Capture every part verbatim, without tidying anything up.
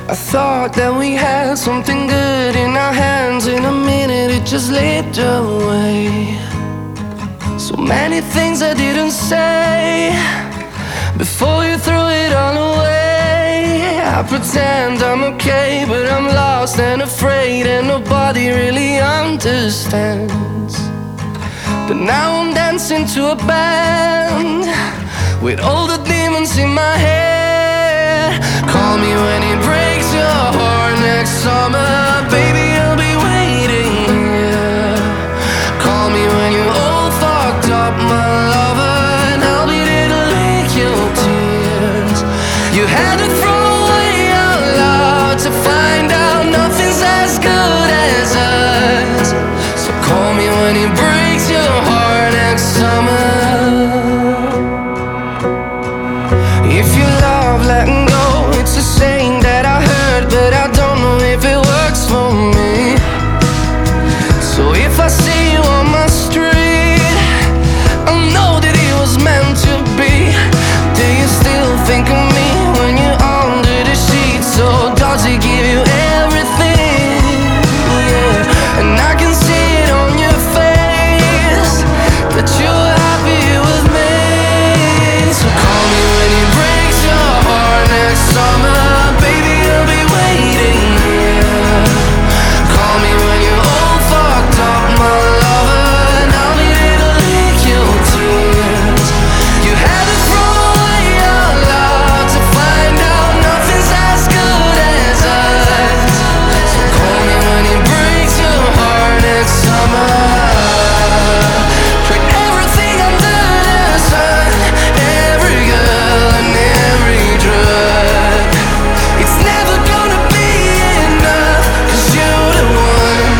I thought that we had something good in our hands. In a minute it just slipped away. So many things I didn't say before you threw it all away. I pretend I'm okay, but I'm lost and afraid, and nobody really understands. But now I'm dancing to a band with all the demons in my head. Call me when it breaks your heart next summer, baby, I'll be waiting here. Call me when you're all fucked up, my lover, and I'll be there to lick your tears. You had to throw away your love to find out nothing's as good as us. So call me when it breaks your heart next summer. If you love letting go, it's a saying that I heard, but I don't know if it works for me. So if I see you on my street, I'll know that it was meant to be. Do you still think of me when you're under the sheets? Or does it give you everything? Yeah. And I can see it on your face that you're happy with me. So call me when it breaks your heart next summer, baby, I'll be waiting here. Call me when you're all fucked up, my lover, and I'll be there to lick your tears. You had to throw away your love to find out nothing's as good as us. So call me when it breaks your heart next summer. Tried everything under the sun, every girl and every drug. It's never gonna be enough, 'cause you're the one.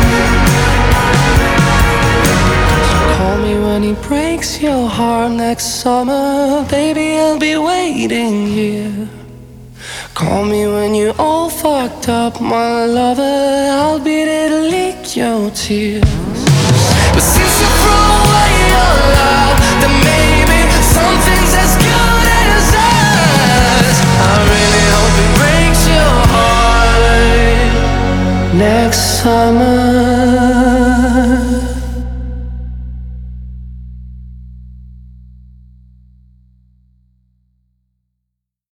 So call me when it breaks your heart next summer, baby, I'll be waiting here. Call me when you're all fucked up, my lover, I'll be there to lick your tears. But since you threw away your love, then maybe something's as good as us. I really hope it breaks your heart next summer.